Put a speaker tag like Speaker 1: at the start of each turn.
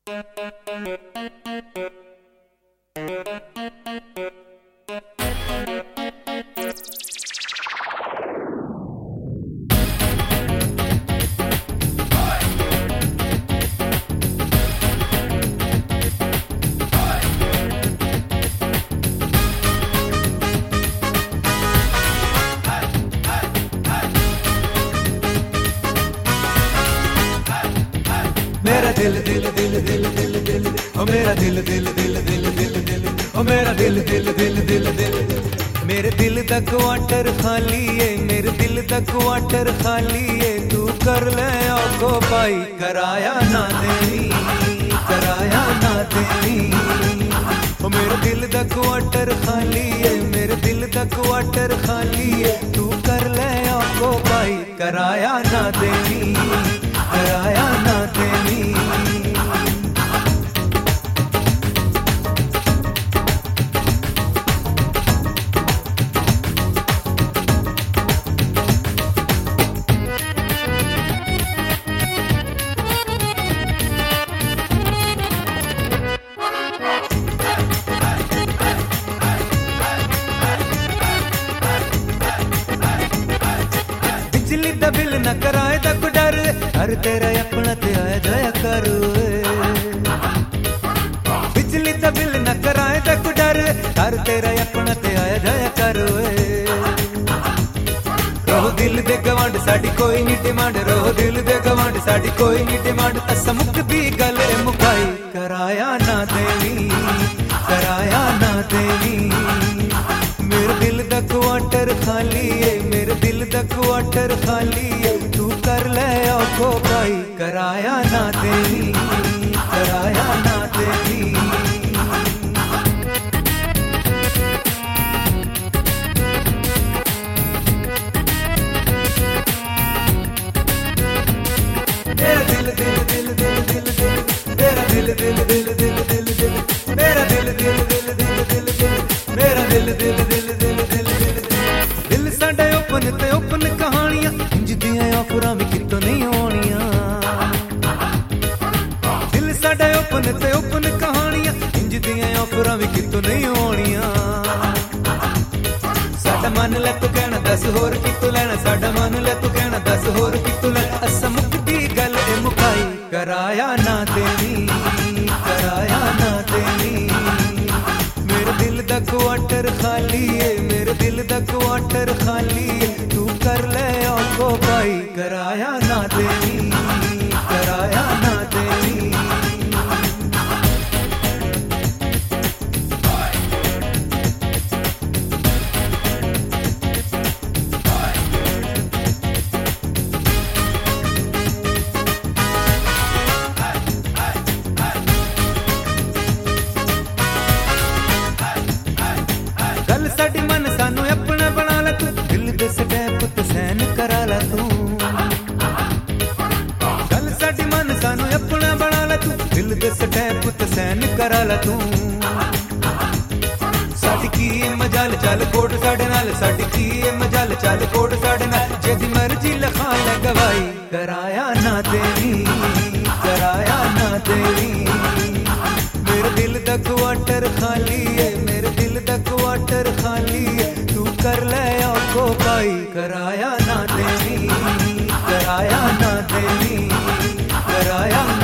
Speaker 1: मेरा दिल दिल दिल दिल दिल दिल ओ मेरा दिल दिल दिल दिल दिल दिल ओ मेरा दिल दिल दिल दिल दिल मेरे दिल दा क्वार्टर खाली है, मेरे दिल दा क्वार्टर खाली है। तू कर ले आगो पाई, कराया ना देनी, कराया ना देनी। ओ मेरे दिल दा क्वार्टर खाली है, मेरे दिल दा क्वार्टर खाली है। तू कर ले आगो पाई, कराया ना देनी, कराया ना देनी। बिजली दा बिल न कराए दा को डर, हर तेरा अपना ते आया जाया करो। बिजली दा बिल न कराए दा को डर, हर तेरा अपना ते आया जाया करो। रोह दिल दे गवांड साडी कोई नहीं डिमांड, रोह दिल दे गवांड साडी कोई नहीं डिमांड। अस मुकदी गल मुकाई, कराया ना देनी, कराया ना देनी। मेरे दिल दा क्वार्टर खाली है, मेरे दिल दा क्वार्टर खाली है। तू कर ले आगो पाई, कराया ना देनी, कराया ना देनी। मेरा दिल दिल दिल दिल दिल दिल, मेरा दिल दिल दिल दिल दिल दिल, मेरा दिल दिल दिल दिल दिल दिल, मेरा दिल दिल दिल दिल दिल दिल। दिल साडे ओपन ते ओपन कहानियां, इंज दियां ऑफरां भी कितों नहीं होनियां। दिल साडे ओपन ते ओपन कहानियां, इंज दियां ऑफरां भी कितों नहीं होनियां। साडा मन ले तू कहना दस होर कितों लेना, साडा मन ले तू कहना दस होर कितों लेना। अस मुकदी गल मुकाई, कराया ना देनी, कराया ना देनी। मेरे दिल दा क्वार्टर खाली है, मेरे दिल दा क्वार्टर खाली है। तू कर ले आगो पाई, कराया ना देनी, कराया ना देनी। गल साडी मन सानू अपना बना ला तू, दिल दे स्टैप ते सैन करा ला तू। गल साडी मन सानू अपना बना ला तू, दिल दे स्टैप ते सैन करा ला तू। साडी की मजाल चल कोट साडे नाल, साडी की मजाल चल कोट साडे नाल। जेदी मर्जी लखा ले गवाई, कराया ना देनी, कराया ना देनी। मेरे दिल दा क्वार्टर खाली है, मेरे दिल दा क्वार्टर खाली है। तू कर ले आगो पाई, कराया ना देनी, कराया ना देनी, कराया